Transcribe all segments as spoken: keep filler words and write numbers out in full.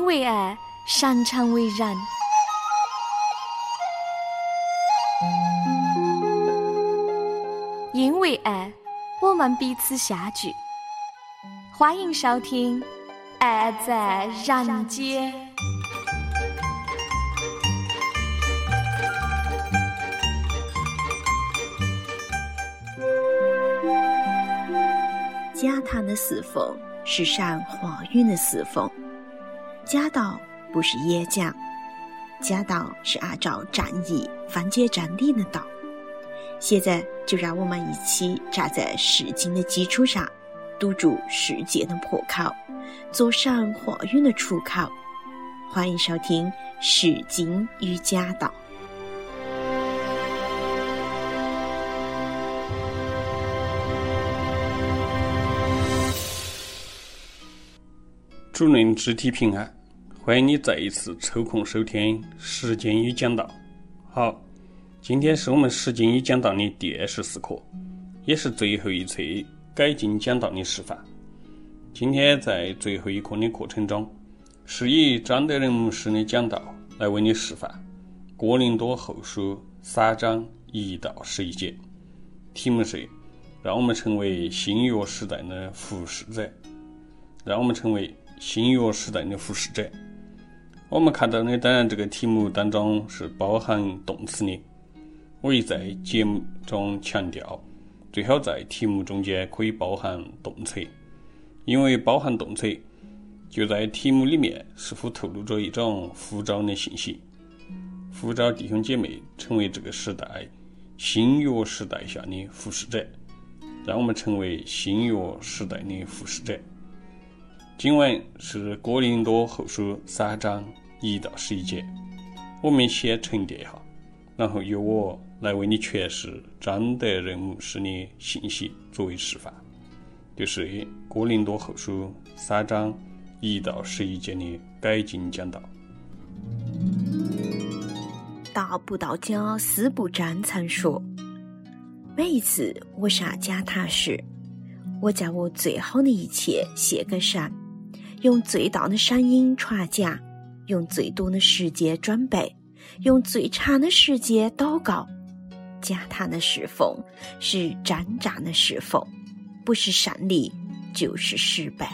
为爱，擅长为人。因为爱，我们彼此相聚。欢迎收听《爱在人间》。 家堂的侍奉是善化运的侍奉。家道不是演讲，家道是按照正义分解真理的道。现在就让我们一起站在释经的基础上，堵住世界的破口，做善化运的出口。欢迎收听释经与家道。 祝您肢体平安，欢迎你再一次抽空收听释经与讲道。好，今天是我们释经与讲道的第二十四课，也是最后一次改进讲道的示范。今天在最后一课的过程中，是以张德仁牧师的讲道来为你示范哥林多后书三章一到十一节，题目是让我们成为新约时代的服侍者，让我们成为新约时代的服侍者。我们看到的当然这个题目当中是包含动词的，我也在节目中强调，最好在题目中间可以包含动词，因为包含动词就在题目里面似乎透露着一种呼召的信息，呼召弟兄姐妹成为这个时代新约时代下的服侍者，让我们成为新约时代的服侍者。经文是哥林多后书三章一到十一节，我们先沉淀一下，然后由我来为你诠释张德仁牧师的信息作为示范，就是哥林多后书三章一到十一节的改进讲道。 大布道家司布真曾说，每一次我上讲台时，我将我最好的一切献给神，用最大的声音传讲，用最多的时间准备，用最长的时间祷告。讲坛的侍奉是真正的侍奉，不是胜利就是失败。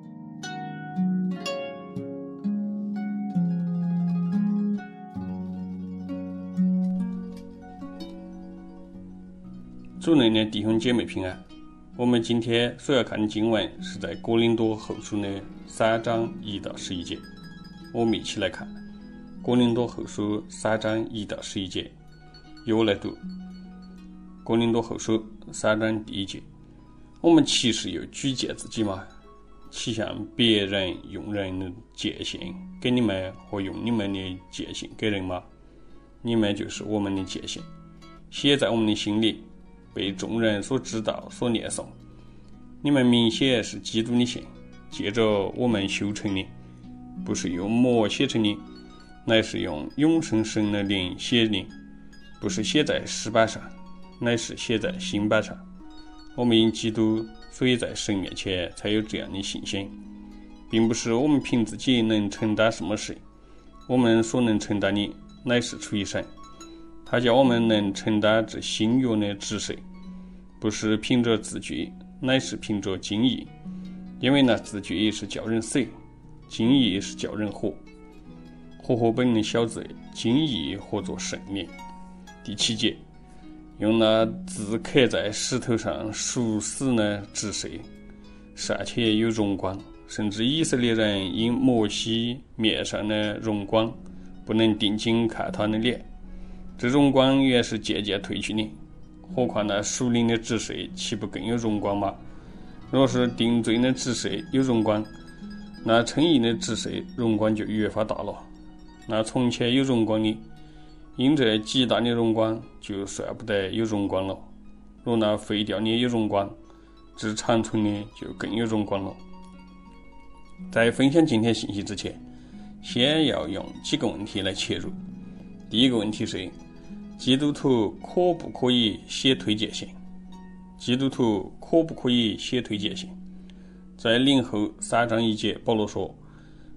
主内的弟兄姐妹平安。我们今天所要看的经文是在哥林多后书的三章一到十一节，我们一起来看哥林多后书三章一到十一节。由我来读哥林多后书三章第一节，我们其实有举荐自己吗？岂像别人用人的界限给你们，或用你们的界限给人吗？你们就是我们的界限，写在我们的心里，被众人所知道所念诵。你们明显是基督的信，借着我们修成的，不是用墨写成的，乃是用永生神的灵写的，不是写在石板上，乃是写在心板上。我们因基督，所以在神面前才有这样的信心，并不是我们凭自己能承担什么事，我们所能承担的乃是出于神，他叫我们能承担这新约的职事，不是凭着字句，乃是凭着经义。因为那字句是叫人死，经义是叫人活。活活本的小子，经义活作生命。第七节，用那字刻在石头上属死的职事，尚且有荣光，甚至以色列人因摩西面上的荣光，不能定睛看他的脸。这荣光原是渐渐褪去的，何况那属灵的职事岂不更有荣光吗？若是定罪的职事有荣光，那称义的职事荣光就越发大了。那从前有荣光的，因这极大的荣光，就算不得有荣光了。若那废掉的有荣光，至长存的就更有荣光了。在分享今天信息之前，先要用几个问题来切入。第一个问题是，基督徒可不可以写推荐信？基督徒可不可以写推荐信？在零后三章一节，保罗说：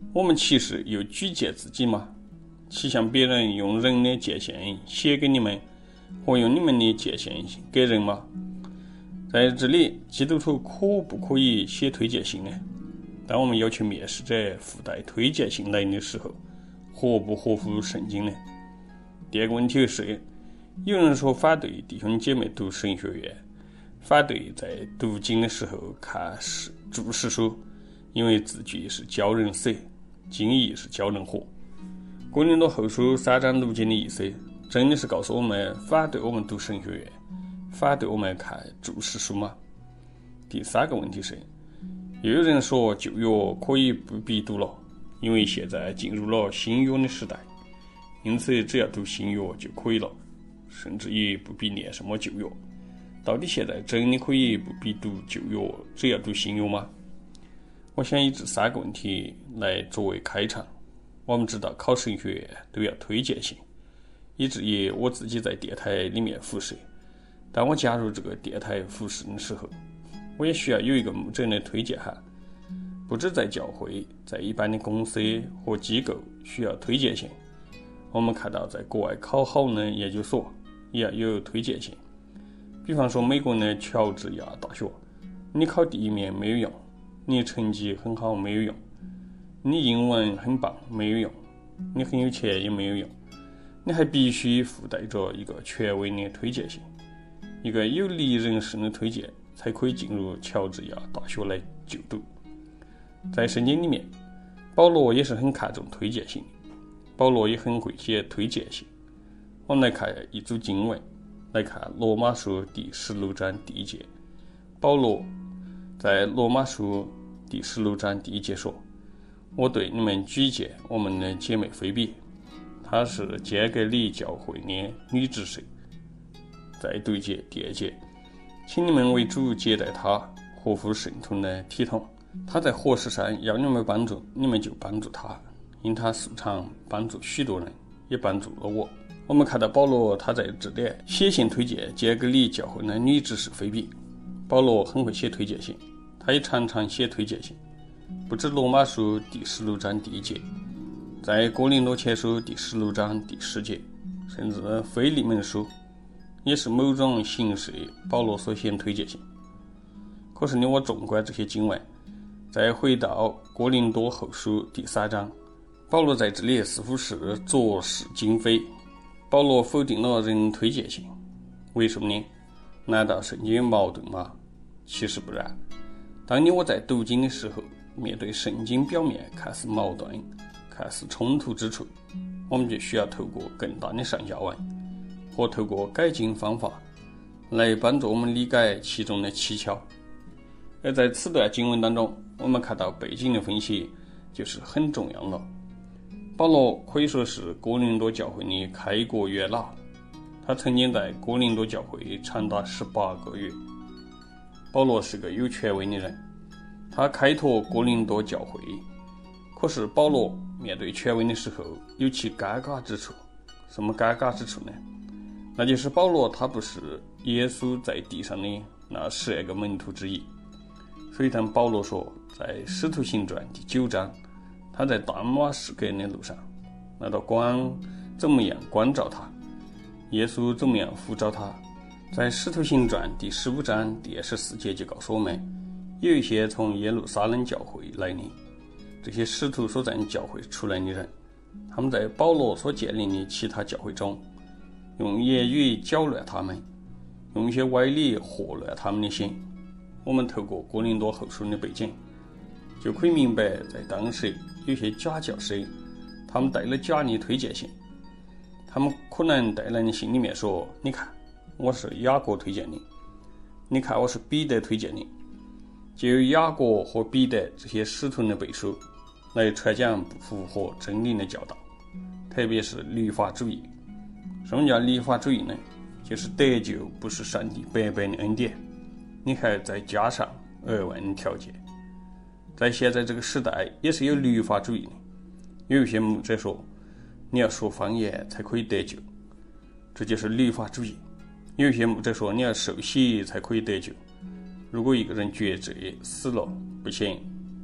我们其实有举荐自己吗？岂像别人用人的界限写给你们，或用你们的界限给人吗？在这里，基督徒可不可以写推荐信呢？当我们要求面试者附带推荐信来的时候，合不合乎圣经呢？第二个问题是，有人说反对弟兄姐妹读神学院，反对在读经的时候看注释书，因为字句是教人死，经义是教人活。哥林多后书三章六节的意思，真的是告诉我们反对我们读神学院，反对我们看注释书吗？第三个问题是，又有人说旧约可以不必读了，因为现在进入了新约的时代，因此只要读新约就可以了，甚至于不必念什么旧约。到底现在真的可以不必读旧约，只要读新约吗？我想以这三个问题来作为开场。我们知道考神学院都要推荐信，以至于我自己在电台里面服侍。当我加入这个电台服侍的时候，我也需要有一个牧者的推荐函。不止在教会，在一般的公司和机构需要推荐信。我们看到在国外考好的研究所也要有推荐信。比方说美国的乔治亚大学，你考第一名没有用，你成绩很好没有用，你英文很棒没有用，你很有钱也没有用，你还必须附带着一个权威的推荐信，一个有利人士的推荐，才可以进入乔治亚大学来就读。在圣经里面，保罗也是很看重推荐信，保罗也很会写推荐信。我们来看一组经文，来看罗马书第十六章第一节。保罗在罗马书第十六章第一节说，我对你们举荐我们的姐妹菲比，她是坚革哩教会的女执事。再读一节第二节，请你们为主接待她，合乎圣徒的体统。她在何事上要你们帮助，你们就帮助她，因她素常帮助许多人，也帮助了我。我们看到保罗他在这里写信推荐坚革哩教会的女执事菲比。保罗很会写推荐信，他也常常写推荐信，不止罗马书第十六章第一节，在哥林多前书第十六章第十节，甚至腓利门书也是某种形式保罗所写的推荐信。可是你我纵观这些经文，再回到哥林多后书第三章，保罗在这里似乎是左是今非。保罗否定了人推荐信，为什么呢？难道圣经矛盾吗？其实不然。当你我在读经的时候，面对圣经表面看似矛盾、看似冲突之处，我们就需要透过更大的上下文和透过改进方法来帮助我们理解其中的蹊跷。而在此段经文当中，我们看到背景的分析就是很重要了。保罗可以说是哥林多教会的开国元老，他曾经在哥林多教会长达十八个月。保罗是个有权威的人，他开拓哥林多教会，可是保罗面对权威的时候有其尴尬之处。什么尴尬之处呢？那就是保罗他不是耶稣在地上的那十二个门徒之一。所以当保罗说在使徒行传第九章，他在大马士革的路上，那道光怎么样光照他，耶稣怎么样呼召他。在使徒行传第十五章第二十四节就告诉我们，有一些从耶路撒冷教会来的，这些使徒所在的教会出来的人，他们在保罗所建立的其他教会中，用言语搅乱他们，用一些歪理惑乱他们的心。我们透过哥林多后书的背景，就可以明白在当时有些假教师，他们带了假的推荐信，他们可能带来的信里面说，你看我是雅各推荐你，你看我是彼得推荐你，就有雅各和彼得这些使徒的背书来传讲不符合真理的教导，特别是律法主义。什么叫律法主义呢？就是得救不是上帝白白的恩典，你还再加上额外的条件。在现在这个时代也是有律法主义的，有一些牧者说你要说方言才可以得救，这就是律法主义。有一些牧者说你要受洗才可以得救，如果一个人绝罪死了不行，他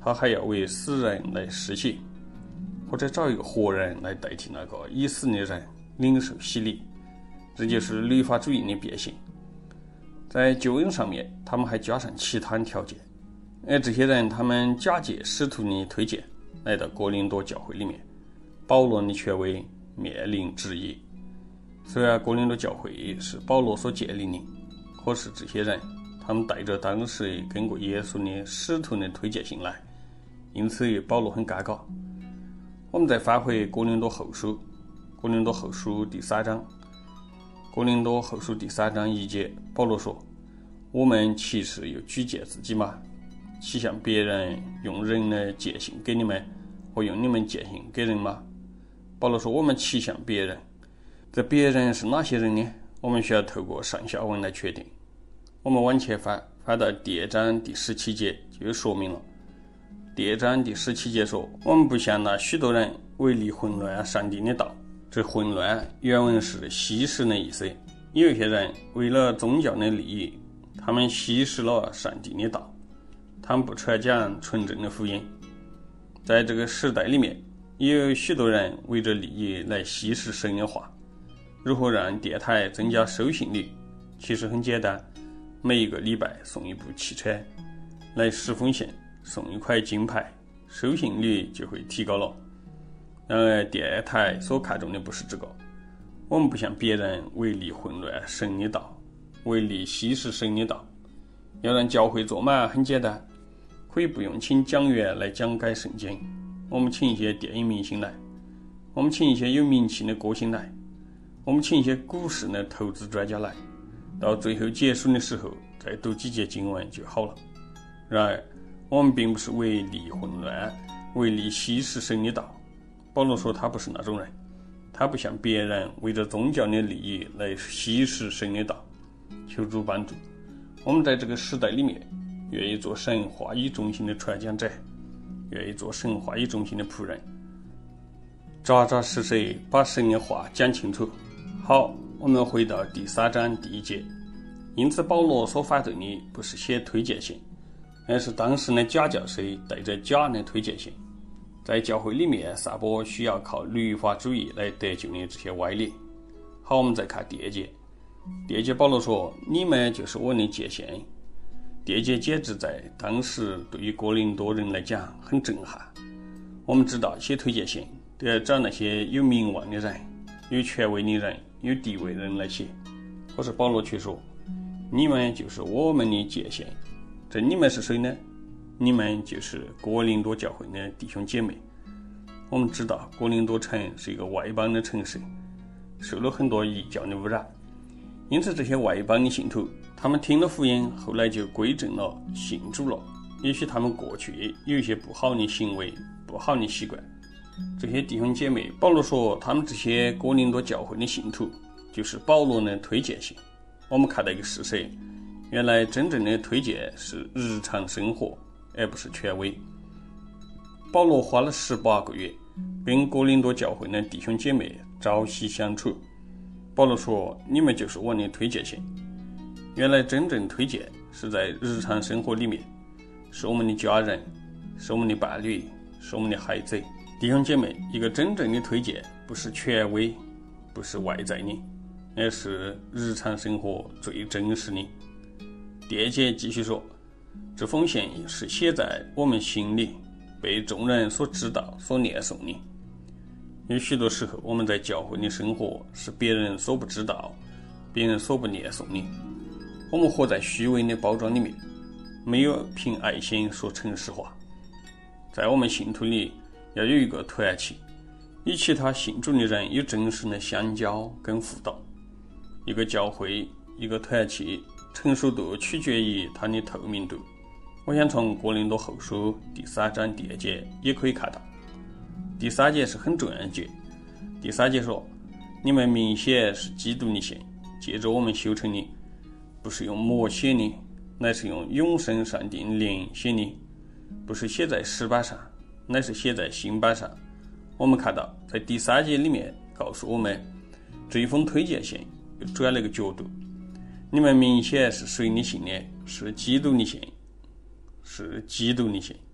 他还要为死人来施洗，或者找一个活人来代替那个已死的人领受洗礼，这就是律法主义的变形。在救恩上面，他们还加上其他条件，而这些人他们假借使徒的推荐来到哥林多教会里面，保罗的权威面临质疑。虽然哥林多教会是保罗所建立的，可是这些人他们带着当时跟过耶稣的使徒的推荐信来，因此保罗很尴尬。我们再翻回哥林多后书，哥林多后书第三章，哥林多后书第三章一节，保罗说：我们岂是又举荐自己吗？岂向别人用人的荐信给你们，或用你们荐信给人吗？保罗说：我们岂向别人？这别人是哪些人呢？我们需要透过上下文来确定。我们往前翻，翻到第二章第十七节就说明了。第二章第十七节说：我们不像那许多人为利混乱上帝的道。这混乱原文是稀释的意思。有一些人为了宗教的利益，他们稀释了上帝的道，他们不传讲纯正的福音。在这个时代里面，也有许多人为着利益来稀释神的话。如何让电台增加收信率？其实很简单，每一个礼拜送一部汽车，来十封信，送一块金牌，收信率就会提高了。然而电台所看重的不是这个，我们不像别人为利混乱神的道，为利稀释神的道。要让教会做满很简单，可以不用请讲员来讲解圣经，我们请一些电影明星来，我们请一些有名气的歌星来，我们请一些股市的投资专家来，到最后结束的时候再读几节经文就好了。然而我们并不是为利混乱，为利稀释神的道。保罗说他不是那种人，他不像别人为着宗教的利益来稀释神的道。求主帮助我们在这个时代里面，愿意做神话语中心的传讲者，愿意做神话语中心的仆人，扎扎实实把神的话讲清楚。好，我们回到第三章第一节。因此保罗所反对的不是写推荐信，而是当时的假教师带着假的推荐信，在教会里面散播需要靠律法主义来得救的这些歪理。好，我们再看第二节。第二节保罗说：你们就是我的界限。第二节简直在当时对于哥林多人来讲很震撼。我们知道写推荐信都要找那些有名望的人，有权威的人，有地位的人来写，可是保罗却说：你们就是我们的界限。这你们是谁呢？你们就是哥林多教会的弟兄姐妹。我们知道哥林多城是一个外邦的城市，受了很多异教的污染，因此这些外邦的信徒，他们听了福音，后来就归正了，信主了。也许他们过去有一些不好的行为，不好的习惯。这些弟兄姐妹，保罗说他们这些哥林多教会的信徒就是保罗的推荐信。我们看到一个事实，原来真正的推荐是日常生活，而不是权威。保罗花了十八个月跟哥林多教会的弟兄姐妹朝夕相处。保罗说：你们就是我的推荐信。原来真正推荐是在日常生活里面，是我们的家人，是我们的伴侣，是我们的孩子。弟兄姐妹，一个真正的推荐不是权威，不是外在的，而是日常生活最真实的。第二节继续说：这封信是写在我们心里，被众人所知道，所念诵的。有许多时候我们在教会的生活是别人所不知道，别人所不念诵的。我们活在虚伪的包装里面，没有凭爱心说诚实话。在我们信徒里要有一个团契，与其他信主的人有真实的相交跟辅导。一个教会，一个团契成熟度取决于它的透明度。我想从哥林多后书第三章第二节也可以看到。第三节是很重要的节。第三节说：你们明显是基督的信，借着我们修成的，不是用墨写的，乃是用永生上帝的灵写的，不是写在石板上，乃是写在心板上。我们看到在第三节里面告诉我们，这一封推荐信又转了个角度。你们明显是谁的信呢？是基督的信，是基督的信。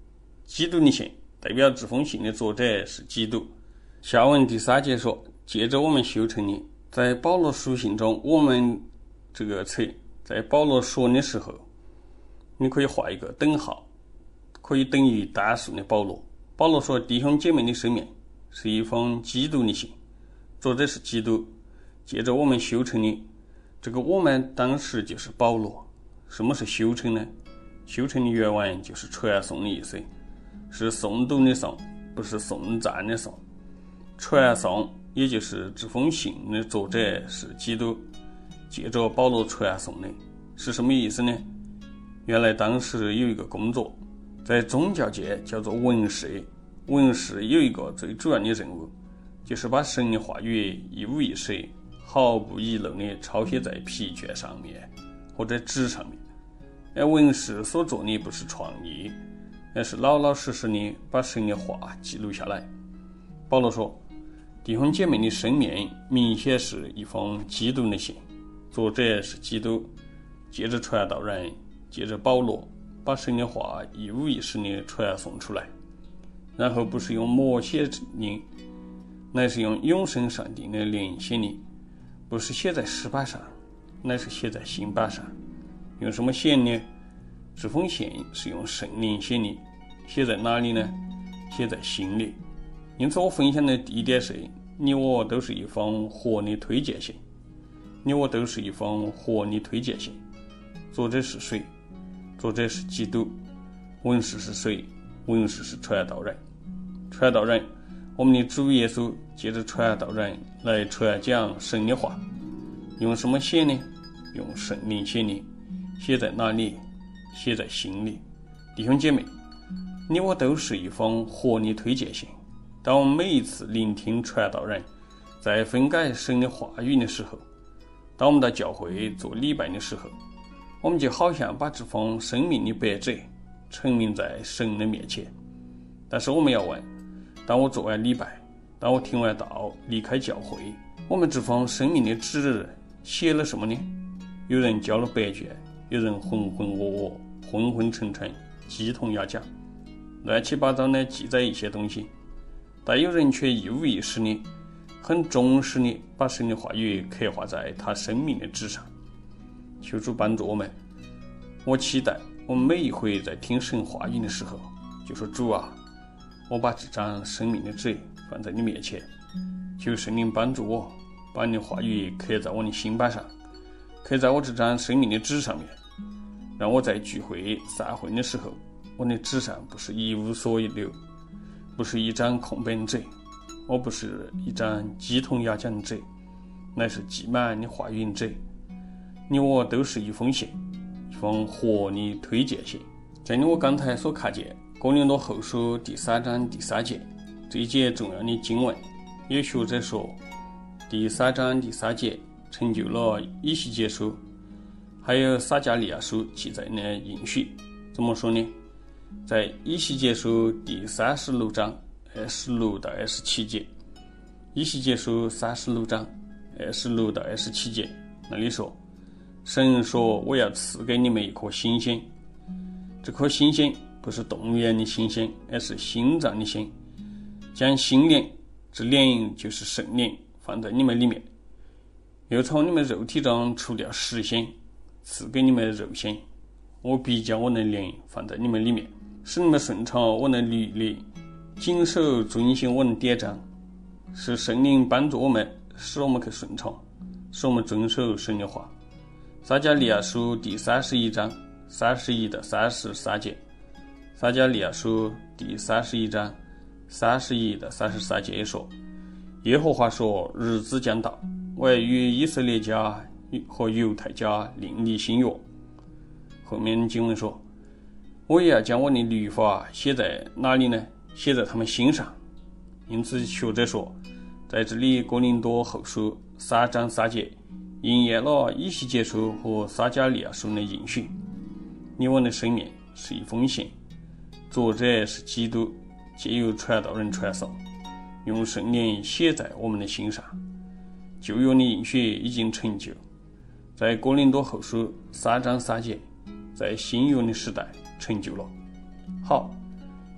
基督的信，代表这封信的作者是基督。下文第三节说，借着我们修成的，在保罗书信中，我们这个词在保罗说的时候，你可以画一个等号，可以等于单数的保罗。保罗说，弟兄姐妹的生命是一封基督的信，作者是基督，借着我们修成的，这个我们当时就是保罗。什么是修成呢？修成的原文就是传颂的意思，是诵读的诵，不是颂赞的颂。传颂也就是这封信的作者是基督，借着保罗传颂的，是什么意思呢？原来当时有一个工作，在宗教界叫做文士，文士有一个最主要的任务，就是把神的话语一五一十毫不遗漏地抄写在皮卷上面或者纸上面。而文士所做的不是创意，而是老老实实的把神的话记录下来。保罗说，弟兄姐妹的生命明显是一封基督的信，作者是基督，借着传道人，借着保罗，把神的话一五一十的传送出来，然后不是用摹写的，乃是用永生上帝的灵写的，不是写在石板上，乃是写在心板上。用什么写呢？这封信是用圣灵写的，写在哪里呢？写在心里。因此我分享的第一点是，你我都是一封活的推荐信，你我都是一封活的推荐信。作者是谁？作者是基督。文士是谁？文士是传道人。传道人，我们的主耶稣借着传道人来传讲神的话。用什么写呢？用圣灵写的。写在哪里？写在心里。弟兄姐妹，你我都是一封活的推荐信。当我们每一次聆听传道人在分解神的话语的时候，当我们到教会做礼拜的时候，我们就好像把这封生命的白纸呈明在神的面前。但是我们要问，当我做完礼拜，当我听完道离开教会，我们这封生命的纸写了什么呢？有人交了白卷，有人浑浑噩噩、昏昏沉沉、鸡同鸭讲，乱七八糟的记载一些东西，但有人却一五一十的、很忠实的把神的话语刻画在他生命的纸上。求主帮助我们。我期待我们每一回在听神话语的时候，就说，主啊，我把这张生命的纸放在你面前，求圣灵帮助我，把你的话语刻在我的心板上，刻在我这张生命的纸上面，让我在聚会散会的时候，我的纸上不是一无所留，不是一张空白的纸，我不是一张鸡同鸭讲的纸，乃是记满你话语的纸。你我都是一封信，一封活的推荐信。正如我刚才所看见哥林多后书第三章第三节这一节重要的经文，有学者说第三章第三节成就了以西结书还有撒迦利亚书记载的应许。怎么说呢？在以西结书第三十六章二十六到二十七节，以西结书三十六章二十六到二十七节那里说，神说，我要赐给你们一颗新心。这颗新心不是动物园的新心，而是心脏的心。将心灵，这灵就是圣灵，放在你们里面，又从你们肉体中除掉实心，赐给你们肉心。我必将我的灵放在你们里面，使你们顺从我的律例，谨守遵行我的典章。是圣灵帮助我们，使我们去顺从，使我们遵守神的话。撒迦利亚书第三十一章三十一到三十三节，撒迦利亚书第三十一章三十一到三十三节也说，耶和华说，日子将到，我要与以色列家和犹太家另立新约。后面经文说，我也要将我的律法写在哪里呢？写在他们心上。因此学者说，在这里哥林多后书三章三节应验了以西结书和撒迦利亚书的应许。你我的生命是一封信，作者是基督，借由传道人传送，用圣灵写在我们的心上。旧约的应许已经成就，在哥林多后书三章三节，在新约的时代成就了。好，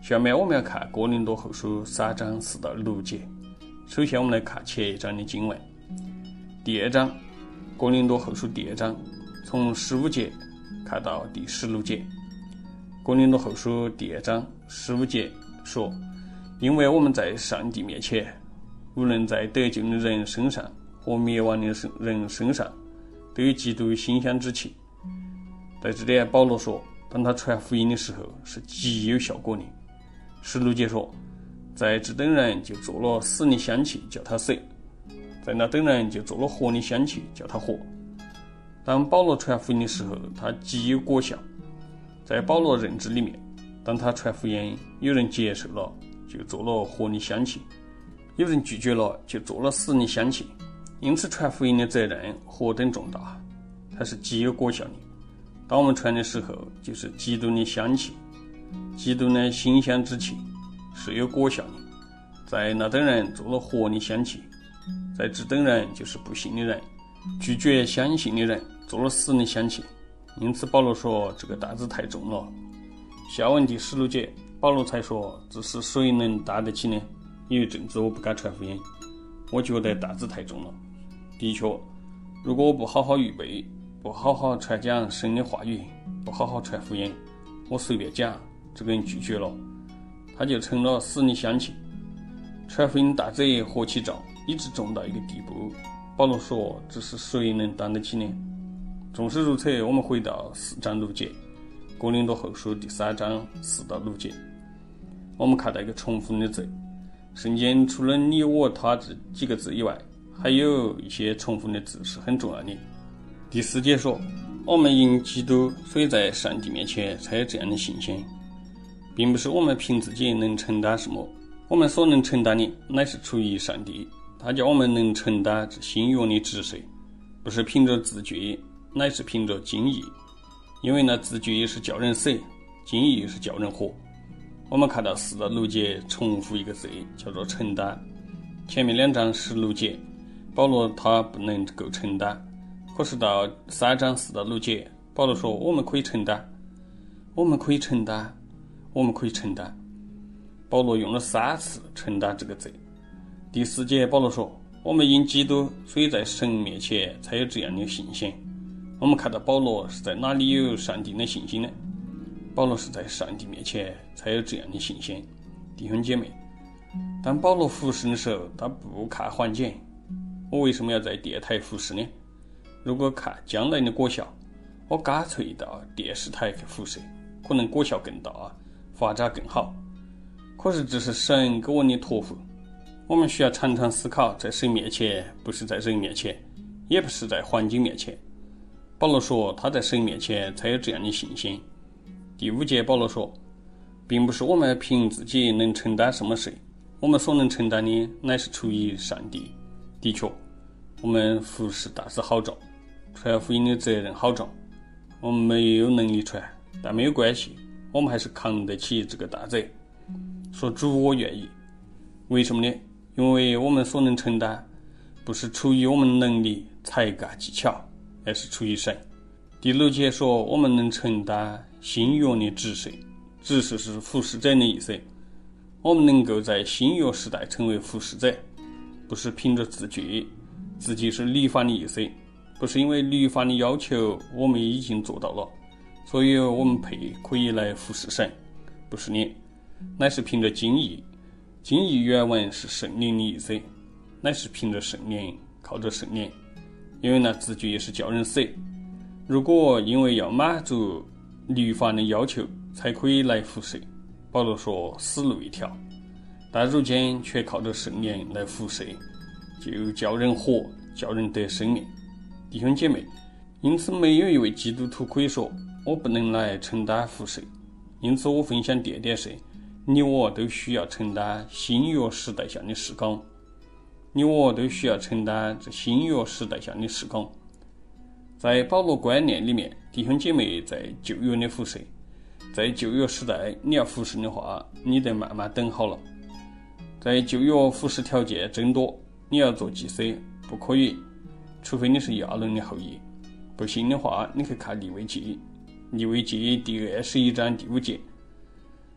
下面我们要看哥林多后书三章四到六节。首先我们来看前一章的经文。第二章，哥林多后书第二章，从十五节看到第十六节。哥林多后书第二章十五节说，因为我们在上帝面前，无论在得救的人身上和灭亡的人身上，都有基督馨香之气。在这里保罗说，当他传福音的时候是极有效果的。十六节说，在这等人就做了死的香气，叫他死；在那等人就做了活的香气，叫他活。当保罗传福音的时候，他极有果效。在保罗认知里面，当他传福音，有人接受了，就做了活的香气；有人拒绝了，就做了死的香气。因此传福音的责任何等重大，它是极有果效的。当我们传的时候，就是基督的香气，基督的馨香之气是有果效的。在那等人做了活的香气，在这等人就是不信的人，拒绝相信的人做了死的香气。因此保罗说这个担子太重了。下文第十六节，保罗才说，这是谁能担得起呢？因为正子我不敢传福音，我觉得担子太重了。的确，如果我不好好预备，不好好传讲神的话语，不好好传福音，我随便讲，这个人拒绝了，他就成了死的香气。传福音担子何其重，一直重到一个地步。保罗说，这是谁能担得起呢？纵使如此，我们回到四章六节，哥林多后书第三章四到六节，我们看到一个重复的字。圣经除了你我他这几个字以外，还有一些重复的字是很重要的。第四节说，我们因基督，所以在上帝面前才有这样的信心，并不是我们凭自己能承担什么，我们所能承担的乃是出于上帝，他叫我们能承担这新约的职事，不是凭着自觉，乃是凭着经义。因为那自觉是叫人死，经义是叫人活。我们看到四到六节重复一个字，叫做承担。前面两章十六节，保罗他不能够承担，可是到三章四到六节，保罗说我们可以承担，我们可以承担，我们可以承担。保罗用了三次承担这个字。第四节保罗说，我们因基督，所以在神面前才有这样的信心。我们看到保罗是在哪里有上帝的信心呢？保罗是在上帝面前才有这样的信心。弟兄姐妹，当保罗服侍的时候，他不看环境。我为什么要在电台服侍呢？如果看将来的果效，我干脆到电视台去服侍，可能果效更大，发展更好。可是这是神给我的托付。我们需要常常思考，在神面前，不是在人面前，也不是在环境面前。保罗说他在神面前才有这样的信心。第五节保罗说，并不是我们凭自己能承担什么事，我们所能承担的乃是出于上帝。的确，我们服侍担子好重，传福音的责任好重，我们没有能力传，但没有关系，我们还是扛得起这个担子。说主我愿意，为什么呢？因为我们所能承担不是出于我们能力才干技巧，而是出于神。第六节说我们能承担新约的职事，职事是服侍者的意思。我们能够在新约时代成为服侍者，不是凭着自觉，自己是律法的意思，不是因为律法的要求我们已经做到了，所以我们配可以来服侍神，不是的，乃是凭着经义。经义原文是圣灵的意思，乃是凭着圣灵，靠着圣灵。因为那自觉也是叫人死。如果因为要满足律法的要求才可以来服侍，保罗说死路一条。但如今却靠着圣灵来服侍，就叫人活，叫人得生命。弟兄姐妹，因此没有一位基督徒可以说我不能来承担服侍。因此我分享点点是，你我都需要承担新约时代下的事工，你我都需要承担这新约时代下的事工。在保罗观念里面，弟兄姐妹在旧约的服侍，在旧约时代你要服侍的话，你得慢慢等好了。在旧约服侍条件增多，你要做祭司不可以，除非你是亚伦的后裔。不信的话，你可以看利未记，利未记第二十一章第五节。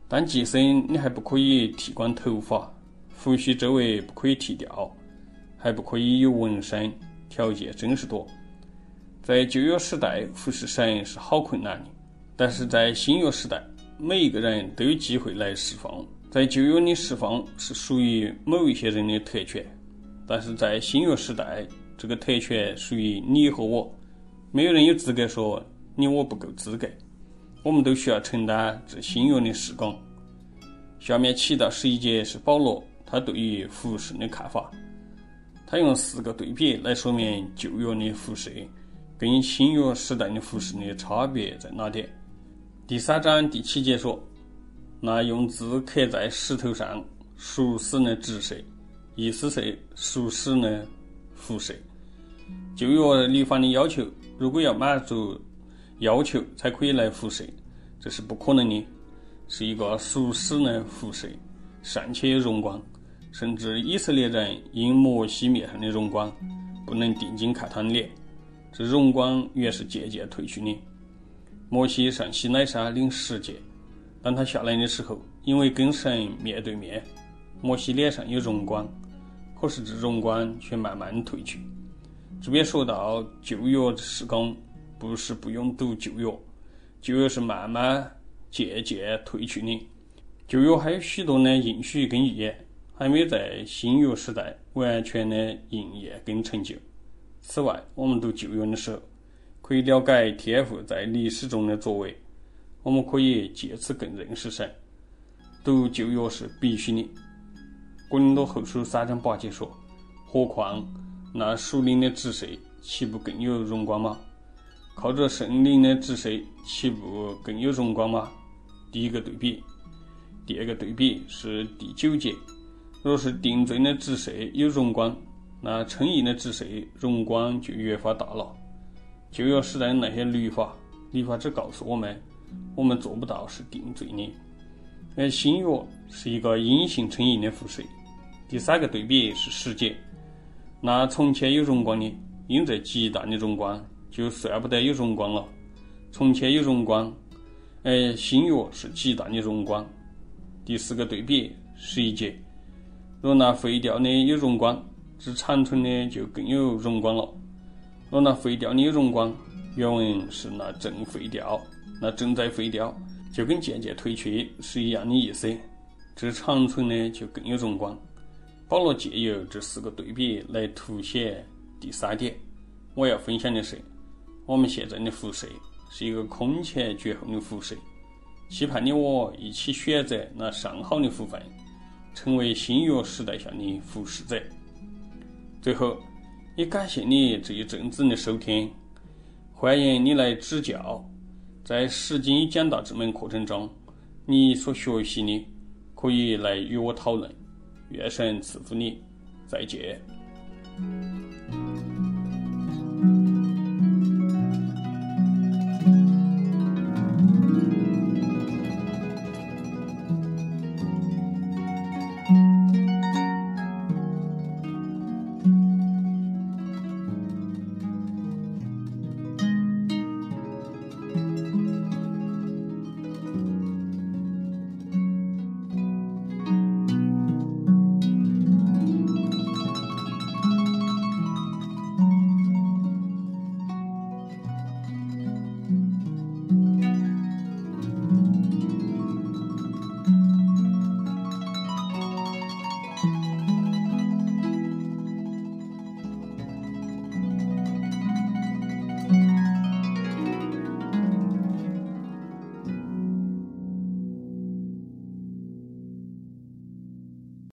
但即使你还不可以剃光头发，胡须周围不可以剃掉，还不可以有纹身，条件真是多。在旧约时代服侍神是好困难的，但是在新约时代，每一个人都有机会来侍奉。在旧约里侍奉是属于某一些人的特权，但是在新约时代，这个特权属于你和我，没有人有资格说你我不够资格，我们都需要承担这新约的事工。下面七到十一节是保罗他对于服侍的看法，他用四个对比来说明旧约的服侍跟新约时代的服侍的差别在哪点。第三章第七节说，那用字刻在石头上属死的职事，意思是属死的服侍。旧约律法的要求，如果要满足要求才可以来服侍，这是不可能的，是一个属死的服侍，尚且有荣光，甚至以色列人因摩西面上的荣光，不能定睛看他的脸，这荣光原是渐渐褪去的。摩西上西奈山领十诫，当他下来的时候，因为跟神面对面，摩西脸上有荣光，可是这荣光却慢慢褪去。这边说到旧约的事工，不是不用读旧约，旧约是慢慢渐渐褪去的。旧约还有许多的应许跟预言，还没有在新约时代完全的应验跟成就。此外，我们读旧约的时候，可以了解天父在历史中的作为，我们可以借此更认识神。读旧约是必须的。哥林多后书三章八节说，何况那属灵的职事岂不更有荣光吗？靠着圣灵的职事岂不更有荣光吗？第一个对比。第二个对比是第九节，若是定罪的职事有荣光，那称义的职事荣光就越发大了。旧约时代那些律法，律法只告诉我们，我们做不到是定罪的。而新约是一个因信称义的服事。第三个对比是十节，那从前有荣光的，因这极大的荣光，就算不得有荣光了。从前有荣光，而新约是极大的荣光。第四个对比十一节，若那废掉的有荣光，只长存的就更有荣光了。若那废掉的有荣光，原文是那正废掉，那正在废掉，就跟渐渐褪去是一样的意思。这长存的就更有荣光。保罗借由这四个对比来凸显第三点，我要分享的是，我们现在的服事是一个空前绝后的服事，期盼你我一起选择那上好的福分，成为新约时代下的服事者。最后，也感谢你这一阵子的收听，欢迎你来指教。在实经与讲道这门课程中，你所学习的可以来与我讨论。愿神赐福你，再见。